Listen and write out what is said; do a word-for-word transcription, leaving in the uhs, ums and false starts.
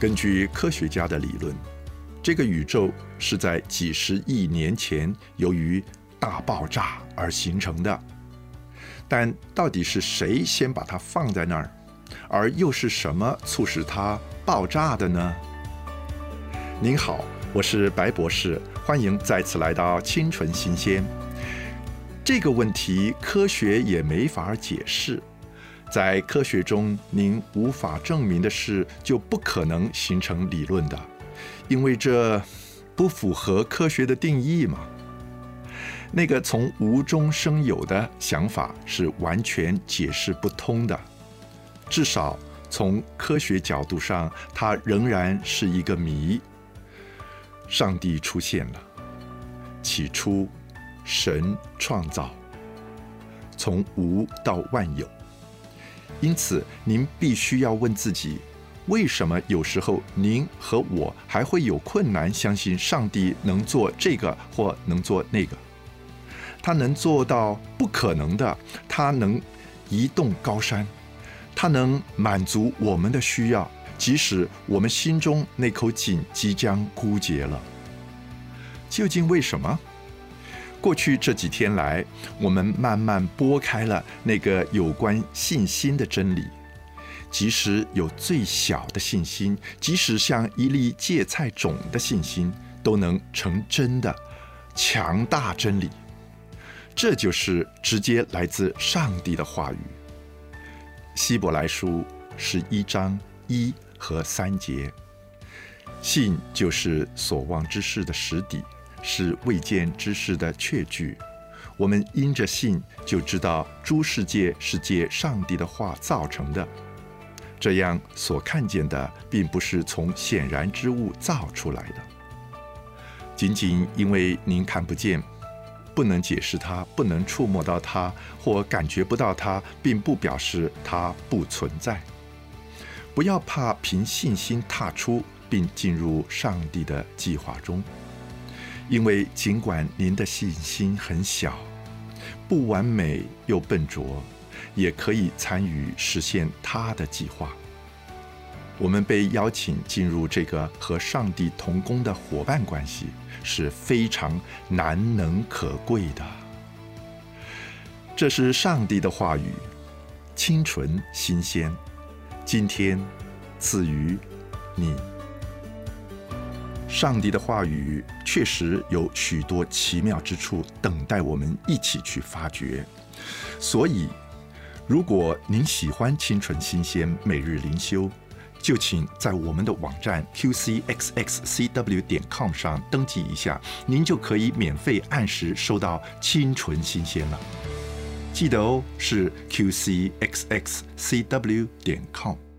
根据科学家的理论，这个宇宙是在几十亿年前由于大爆炸而形成的。但到底是谁先把它放在那儿，而又是什么促使它爆炸的呢？您好，我是白博士，欢迎再次来到清纯新鲜。这个问题科学也没法解释，在科学中，您无法证明的事就不可能形成理论的，因为这不符合科学的定义嘛。那个从无中生有的想法是完全解释不通的，至少从科学角度上，它仍然是一个谜。上帝出现了，起初神创造，从无到万有。因此，您必须要问自己，为什么有时候您和我还会有困难相信上帝能做这个或能做那个？他能做到不可能的，他能移动高山，他能满足我们的需要，即使我们心中那口井即将枯竭了。究竟为什么？过去这几天来，我们慢慢拨开了那个有关信心的真理。即使有最小的信心，即使像一粒芥菜种的信心，都能成真的强大真理。这就是直接来自上帝的话语。希伯来书十一章一和三节，信就是所望之事的实底，是未见之事的确据。我们因着信就知道诸世界是借上帝的话造成的，这样所看见的并不是从显然之物造出来的。仅仅因为您看不见，不能解释它，不能触摸到它，或感觉不到它，并不表示它不存在。不要怕凭信心踏出并进入上帝的计划中，因为尽管您的信心很小，不完美又笨拙，也可以参与实现他的计划。我们被邀请进入这个和上帝同工的伙伴关系，是非常难能可贵的。这是上帝的话语，清纯新鲜，今天赐予你。上帝的话语确实有许多奇妙之处，等待我们一起去发掘。所以，如果您喜欢清纯新鲜每日灵修，就请在我们的网站 q c x x c w 点 com 上登记一下，您就可以免费按时收到清纯新鲜了。记得哦，是 q c x x c w 点 com。